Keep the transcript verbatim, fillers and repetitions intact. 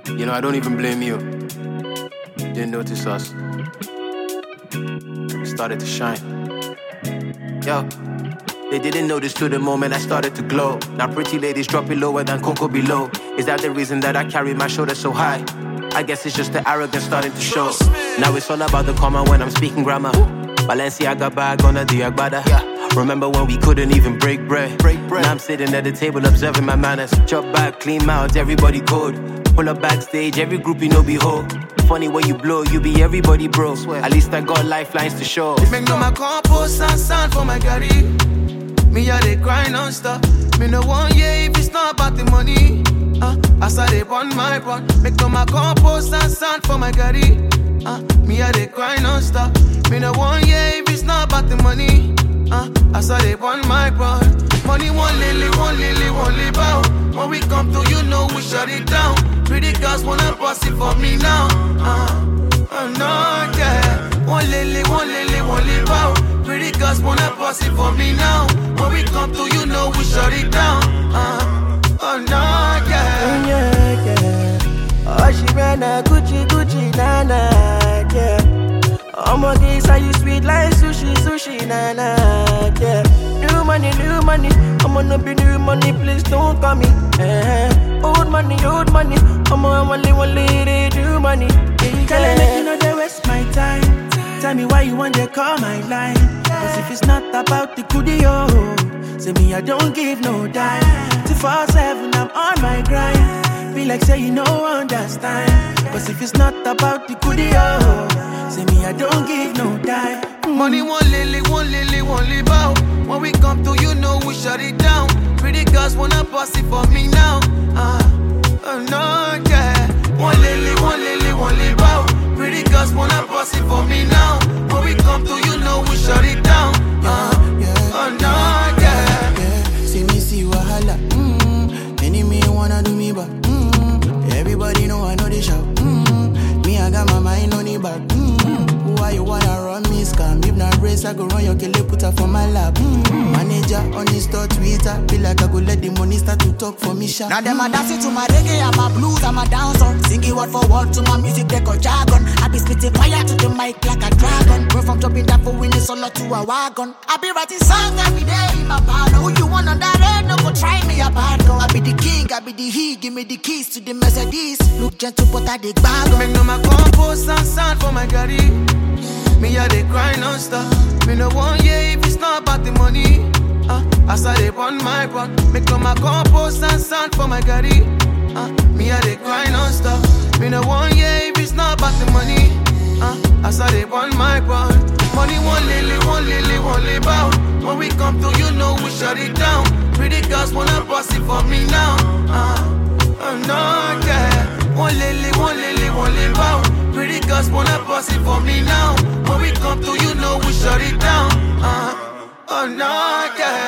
You know, I don't even blame you. Didn't notice us. We started to shine. Yo, they didn't notice till the moment I started to glow. Now pretty ladies drop it lower than Coco below. Is that the reason that I carry my shoulders so high? I guess it's just the arrogance starting to show. Now it's all about the comma when I'm speaking grammar. Balenciaga bag on a Diagbada. Yeah. Remember when we couldn't even break bread? break bread? Now I'm sitting at the table observing my manners. Chop back, clean mouths, everybody cold. Pull up backstage, every group you know behold. Funny when you blow, you be everybody bro. At least I got lifelines to show. Make no my compost and sand for my Gary. Me a they cry non-stop. Me no one yeah if it's not about the money. Uh, I started on my run. Make no my compost and sand for my Gary. Uh, me a they cry non-stop. Me no one yeah if it's not about the money. Uh, I started on my run. Money one lily, one lily, one lily bow. When we come through, you know we shut it down. Pretty girls wanna bust it for me now. Uh, oh no, yeah. One lily, one lily, one lily bow. Pretty girls wanna bust it for me now. When we come through, you know we shut it down. Uh, oh no, yeah. Yeah, yeah. Oh, she ran a Gucci, Gucci, nana, yeah. Oh my days, how you sweet like sushi, sushi, nana, yeah. New money, new money, I'm gonna be new money, please don't call me. Eh. Old money, old money, I'm gonna only one lady, new money. Yeah. Tell me, make you know they waste my time. Tell me why you want to call my line. Cause if it's not about the goodie, oh, say me I don't give no dime. two four seven, I'm on my grind. Be like say you know understand. Cause if it's not about the goodie, oh, say me I don't give no dime. Money one lily, one lily, one lily bow. When we come through, you know we shut it down. Pretty girls wanna bust it for me now. Uh, oh no, yeah. One lily, one lily, one lily bow. Pretty girls wanna bust it for me now. When we come through, you know we shut it down. Uh, oh no, yeah. Yeah, see me see wahala. Mm-hmm. Any me wanna do me back. Mm-hmm. Everybody know I know they shout. Mm-hmm. Me I got my mind on it back. Mm-hmm. Why you wanna run me scam? If not race, I go run your killer, put her for my lap. Mm-hmm. Manager on the store, Twitter. Feel like I go let the money start to talk for me, sharp. Now them a dancing to my reggae and my blues and my dancer. Singing word for word to my music, they go jargon. I be spitting fire to the mic like a dragon. Go from jumping that for winning solo to a wagon. I be writing songs every day in my partner. Who you want on that head? No go try me apart. I be the king, I be the he. Give me the keys to the Mercedes. Look gentle, but I dig bag. Make no my compost and sand for my Gary. Me a they cry non-stop. Me no one yeah if it's not about the money. Uh, I started on my run. Make no my compost and sand for my Gary. Uh, me a they cry non-stop. Me no one yeah if it's not about the money. Uh, I started on my run. Money one lily, one lily, one lily bow. When we come through, you know we shut it down. Pretty girls wanna bust it for me now. Uh, oh no, yeah. One lily, one lily, one lily bow. Pretty girls wanna bust it for me now. When we come through, you know we shut it down. Uh, oh no, yeah.